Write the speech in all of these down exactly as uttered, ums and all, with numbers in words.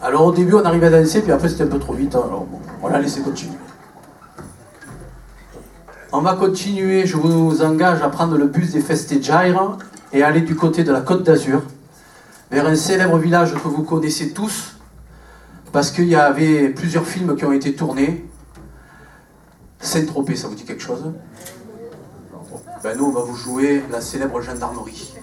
Alors au début on arrivait à danser, puis après c'était un peu trop vite, alors bon, on l'a laissé continuer. On va continuer, je vous engage à prendre le bus des Festejaires et aller du côté de la Côte d'Azur, vers un célèbre village que vous connaissez tous, parce qu'il y avait plusieurs films qui ont été tournés. Saint-Tropez, ça vous dit quelque chose? Ben nous on va vous jouer la célèbre gendarmerie.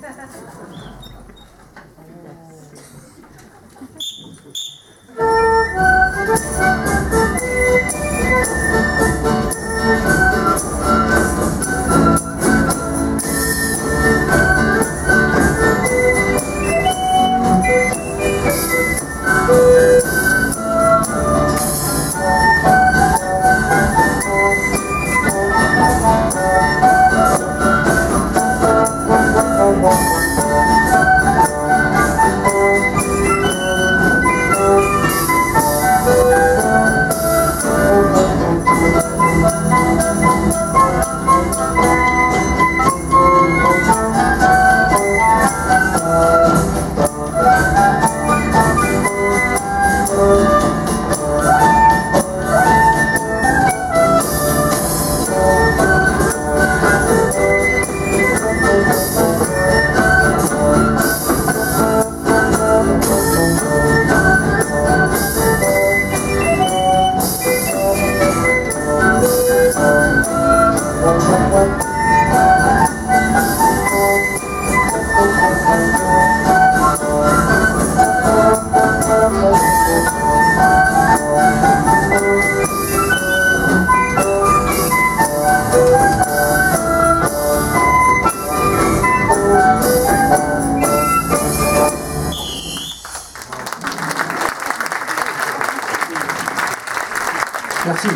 Merci.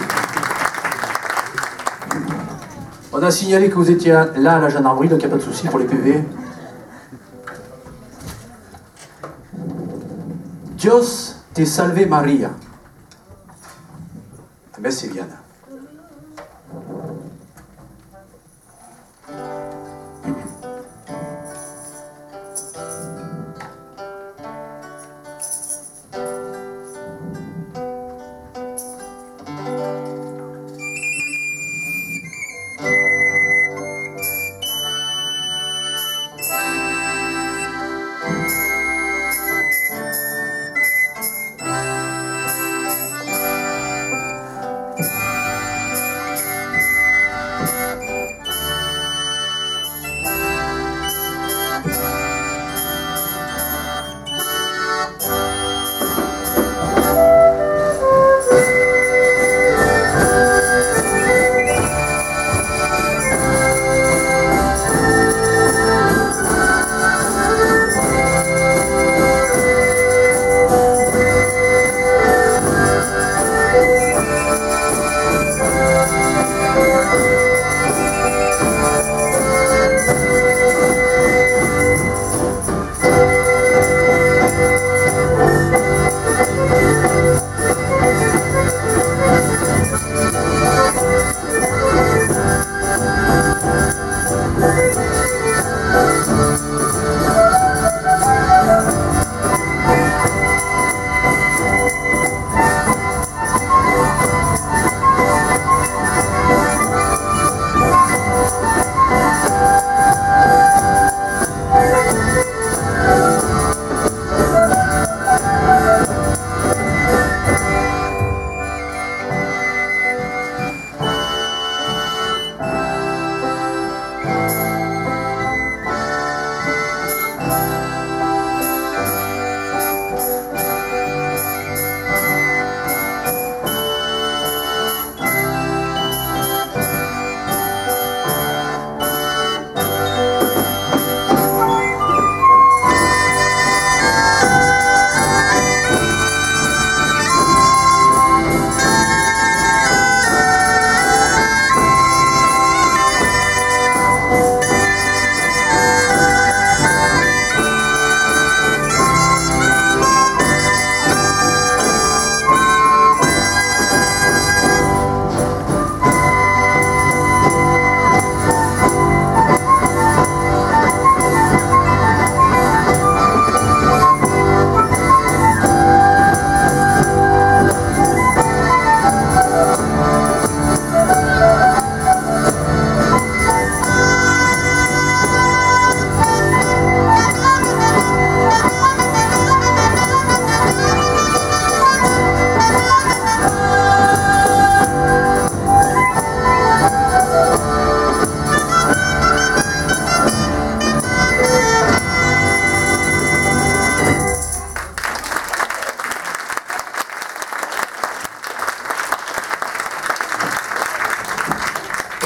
On a signalé que vous étiez là à la gendarmerie, donc il n'y a pas de souci pour les P V. Dios te salve Maria. Eh ben c'est bien.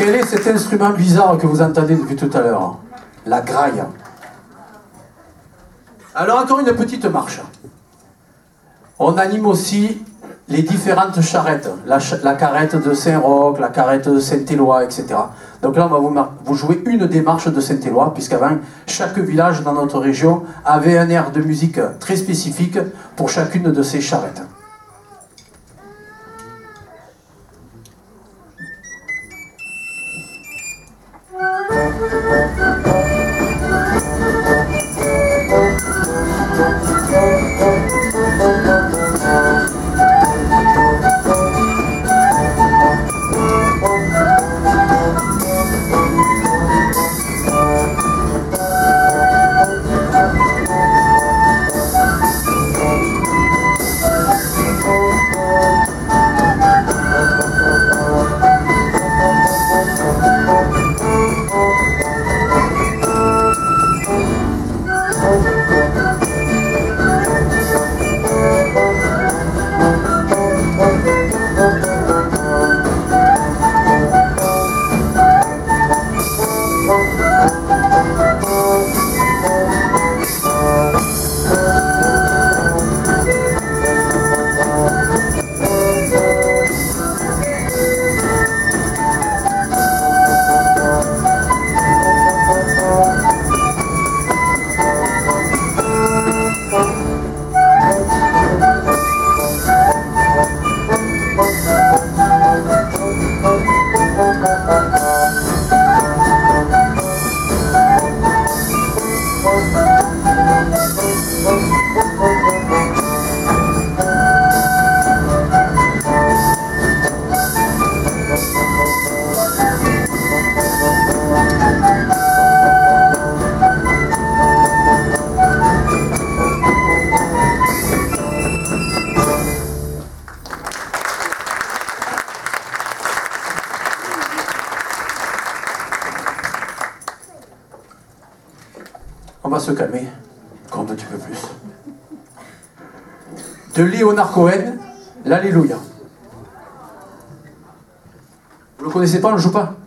Quel est cet instrument bizarre que vous entendez depuis tout à l'heure? La graille. Alors encore une petite marche. On anime aussi les différentes charrettes. La, ch la carrette de Saint-Roch, la carrette de Saint-Éloi, et cetera. Donc là, on va vous, vous jouer une des marches de Saint-Éloi, puisqu'avant, chaque village dans notre région avait un air de musique très spécifique pour chacune de ces charrettes. On va se calmer, comme un petit peu plus. De Leonard Cohen, l'Alléluia. Vous le connaissez pas, on le joue pas?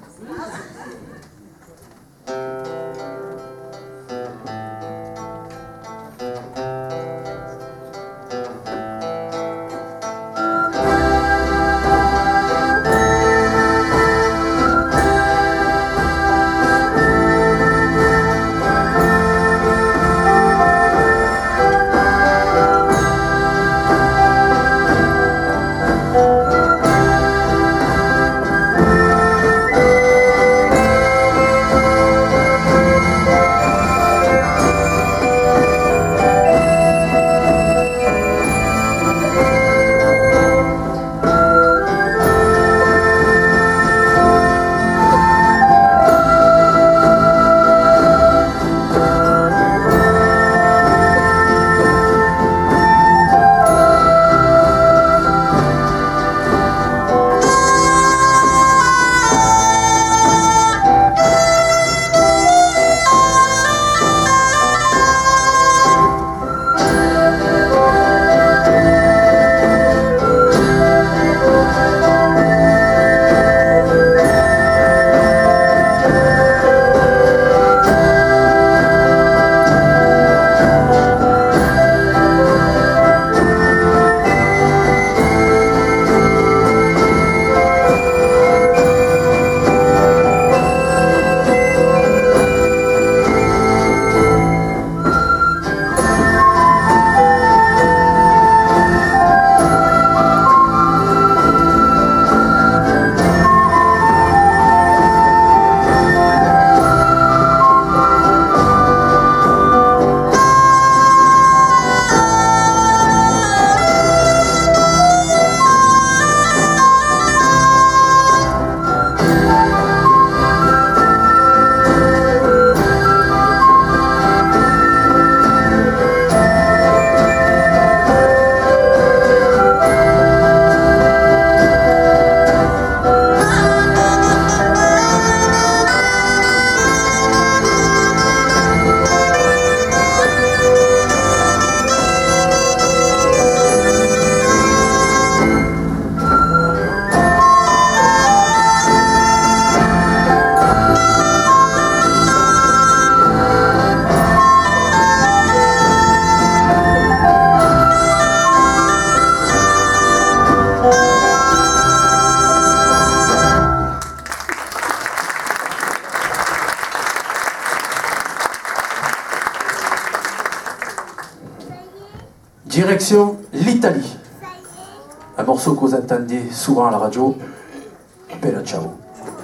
Direction l'Italie. Un morceau que vous entendez souvent à la radio. Bella ciao.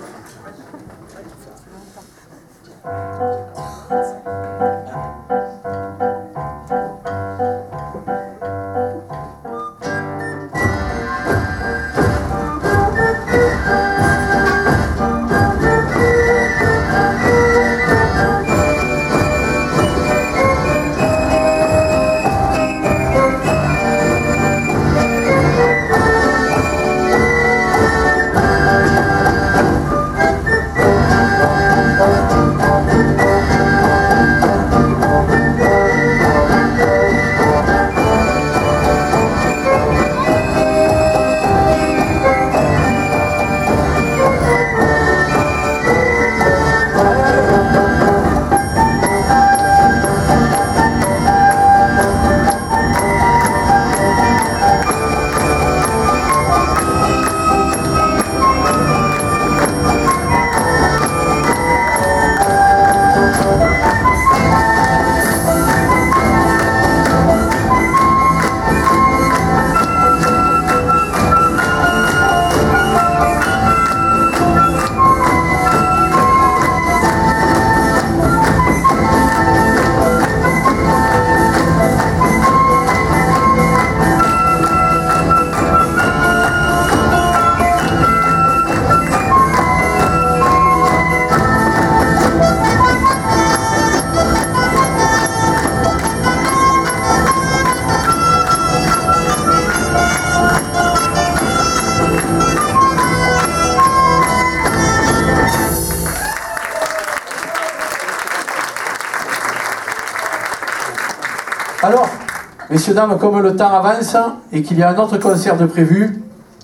Alors, messieurs, dames, comme le temps avance et qu'il y a un autre concert de prévu,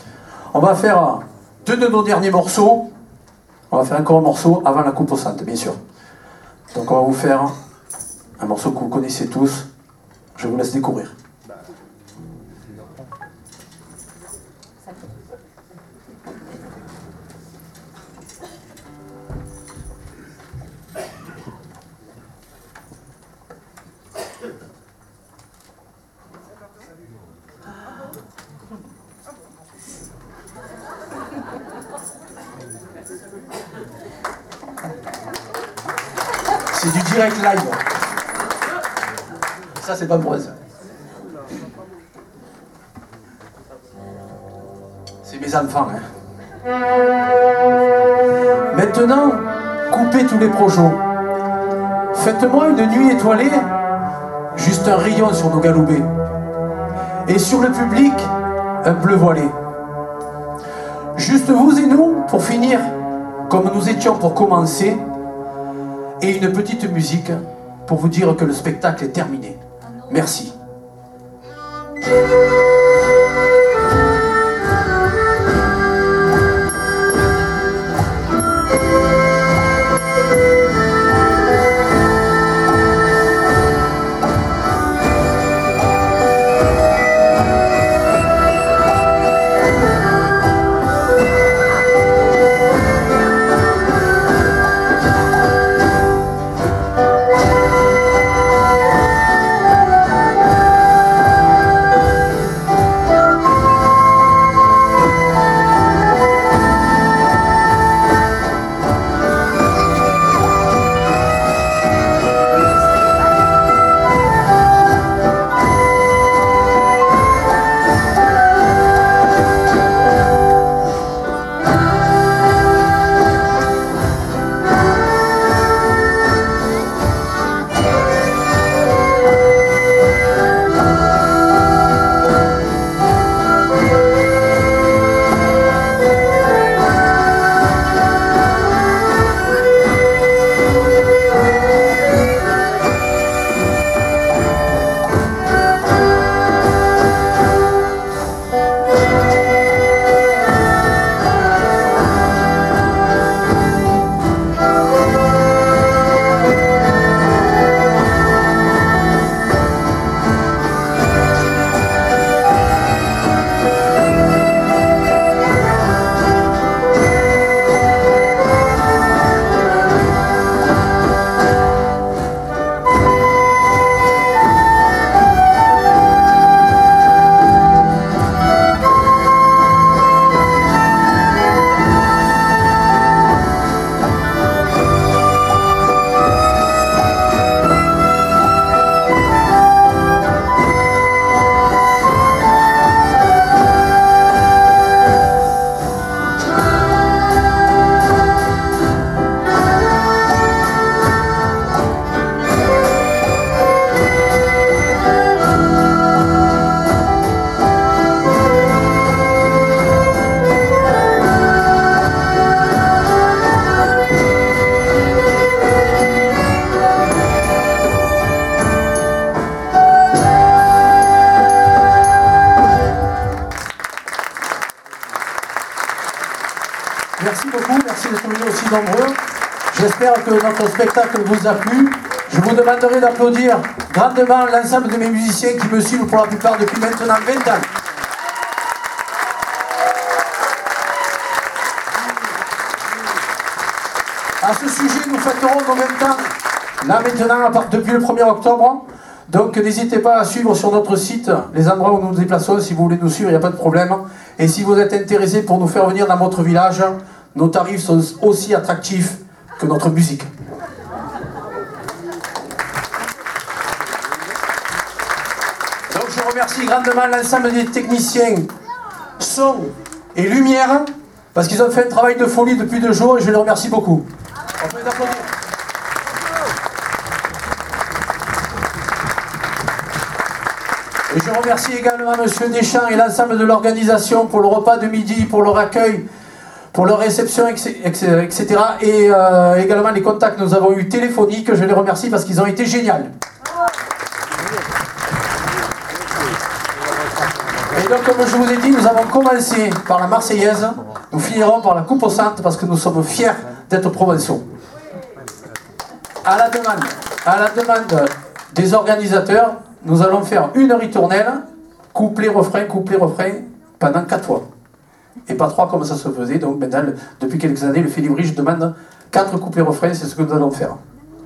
on va faire deux de nos derniers morceaux. On va faire encore un morceau avant la coupe au centre, bien sûr. Donc on va vous faire un morceau que vous connaissez tous. Je vous laisse découvrir. C'est du direct live. Ça, c'est pas pour ça. C'est mes enfants. Hein. Maintenant, coupez tous les projets. Faites-moi une nuit étoilée, juste un rayon sur nos galoubets. Et sur le public, un bleu voilé. Juste vous et nous, pour finir, comme nous étions pour commencer. Et une petite musique pour vous dire que le spectacle est terminé. Merci. Merci beaucoup, merci d'être venus aussi nombreux. J'espère que notre spectacle vous a plu. Je vous demanderai d'applaudir grandement l'ensemble de mes musiciens qui me suivent pour la plupart depuis maintenant vingt ans. À ce sujet, nous fêterons nos vingt ans, là maintenant, à part depuis le premier octobre. Donc n'hésitez pas à suivre sur notre site les endroits où nous nous déplaçons. Si vous voulez nous suivre, il n'y a pas de problème. Et si vous êtes intéressé pour nous faire venir dans votre village, nos tarifs sont aussi attractifs que notre musique. Donc je remercie grandement l'ensemble des techniciens son et lumière, parce qu'ils ont fait un travail de folie depuis deux jours et je les remercie beaucoup. On peut les applaudir. Et je remercie également M. Deschamps et l'ensemble de l'organisation pour le repas de midi, pour leur accueil, pour leur réception, et cetera. Et euh, également les contacts que nous avons eu téléphoniques, je les remercie parce qu'ils ont été géniaux. Et donc, comme je vous ai dit, nous avons commencé par la Marseillaise, nous finirons par la Coupe au Centre parce que nous sommes fiers d'être provençaux. À la demande, à la demande des organisateurs, nous allons faire une ritournelle, couplet-refrain, couplet-refrain, pendant quatre fois. Et pas trois comme ça se faisait. Donc maintenant, le, depuis quelques années, le Félibrige demande quatre couplets-refrains, c'est ce que nous allons faire.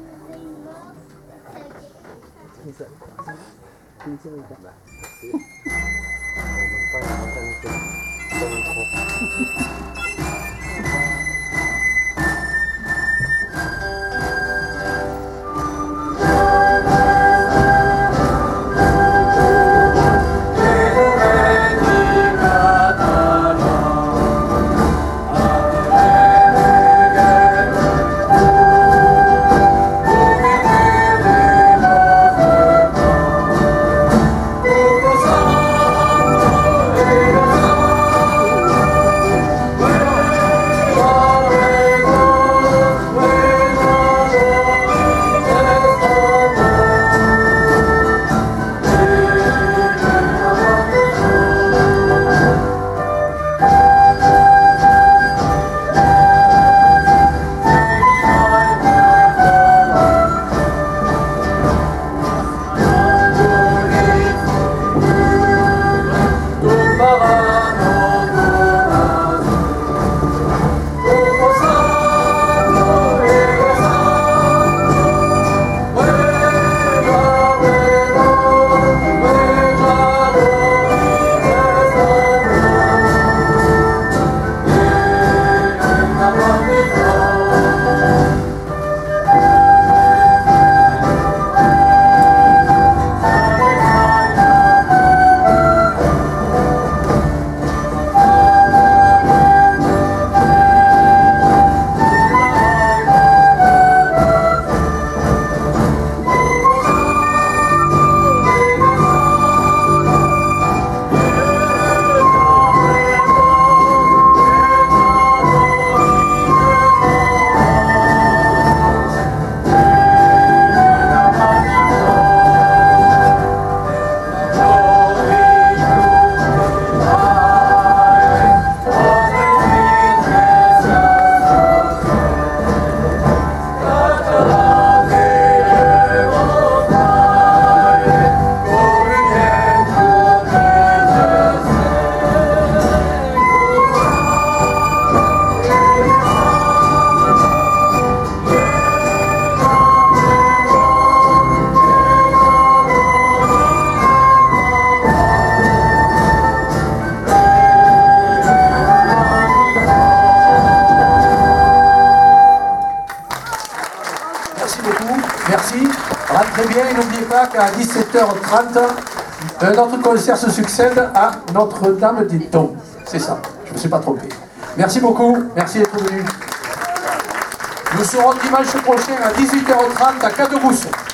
Merci. Rentrez bien et n'oubliez pas qu'à dix-sept heures trente, notre concert se succède à Notre-Dame-des-Tons. C'est ça, je ne me suis pas trompé. Merci beaucoup, merci d'être venu. Nous serons dimanche prochain à dix-huit heures trente à Cadebousse.